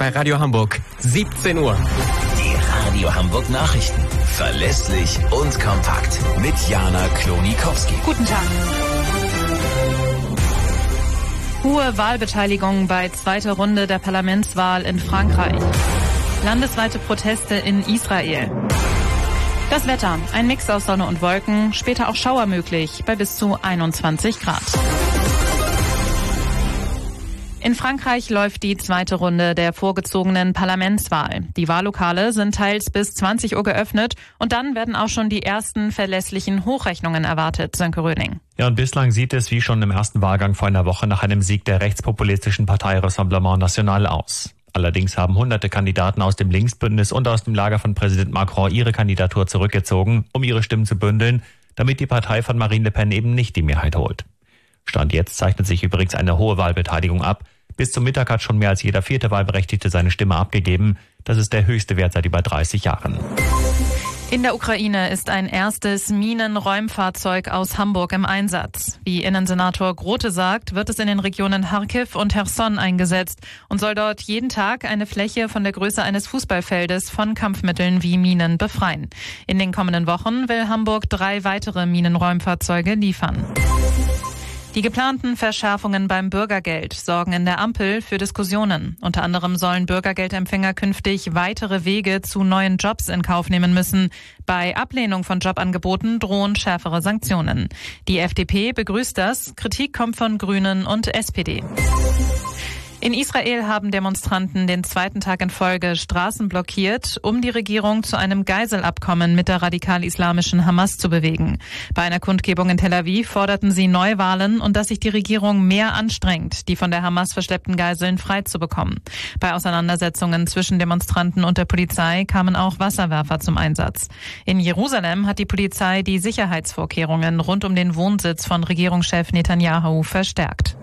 bei Radio Hamburg, 17 Uhr. Die Radio Hamburg Nachrichten. Verlässlich und kompakt. Mit Jana Klonikowski. Guten Tag. Hohe Wahlbeteiligung bei zweiter Runde der Parlamentswahl in Frankreich. Landesweite Proteste in Israel. Das Wetter, ein Mix aus Sonne und Wolken, später auch Schauer möglich bei bis zu 21 Grad. In Frankreich läuft die zweite Runde der vorgezogenen Parlamentswahl. Die Wahllokale sind teils bis 20 Uhr geöffnet und dann werden auch schon die ersten verlässlichen Hochrechnungen erwartet, Sönke Röning. Ja, und bislang sieht es wie schon im ersten Wahlgang vor einer Woche nach einem Sieg der rechtspopulistischen Partei Rassemblement National aus. Allerdings haben hunderte Kandidaten aus dem Linksbündnis und aus dem Lager von Präsident Macron ihre Kandidatur zurückgezogen, um ihre Stimmen zu bündeln, damit die Partei von Marine Le Pen eben nicht die Mehrheit holt. Stand jetzt zeichnet sich übrigens eine hohe Wahlbeteiligung ab. Bis zum Mittag hat schon mehr als jeder vierte Wahlberechtigte seine Stimme abgegeben. Das ist der höchste Wert seit über 30 Jahren. In der Ukraine ist ein erstes Minenräumfahrzeug aus Hamburg im Einsatz. Wie Innensenator Grote sagt, wird es in den Regionen Charkiw und Cherson eingesetzt und soll dort jeden Tag eine Fläche von der Größe eines Fußballfeldes von Kampfmitteln wie Minen befreien. In den kommenden Wochen will Hamburg 3 weitere Minenräumfahrzeuge liefern. Die geplanten Verschärfungen beim Bürgergeld sorgen in der Ampel für Diskussionen. Unter anderem sollen Bürgergeldempfänger künftig weitere Wege zu neuen Jobs in Kauf nehmen müssen. Bei Ablehnung von Jobangeboten drohen schärfere Sanktionen. Die FDP begrüßt das. Kritik kommt von Grünen und SPD. In Israel haben Demonstranten den zweiten Tag in Folge Straßen blockiert, um die Regierung zu einem Geiselabkommen mit der radikal-islamischen Hamas zu bewegen. Bei einer Kundgebung in Tel Aviv forderten sie Neuwahlen und dass sich die Regierung mehr anstrengt, die von der Hamas verschleppten Geiseln freizubekommen. Bei Auseinandersetzungen zwischen Demonstranten und der Polizei kamen auch Wasserwerfer zum Einsatz. In Jerusalem hat die Polizei die Sicherheitsvorkehrungen rund um den Wohnsitz von Regierungschef Netanyahu verstärkt.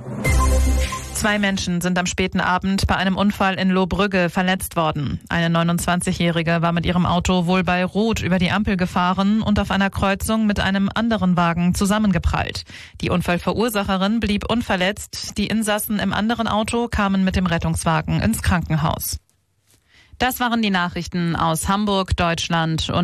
2 Menschen sind am späten Abend bei einem Unfall in Lohbrügge verletzt worden. Eine 29-Jährige war mit ihrem Auto wohl bei Rot über die Ampel gefahren und auf einer Kreuzung mit einem anderen Wagen zusammengeprallt. Die Unfallverursacherin blieb unverletzt. Die Insassen im anderen Auto kamen mit dem Rettungswagen ins Krankenhaus. Das waren die Nachrichten aus Hamburg, Deutschland und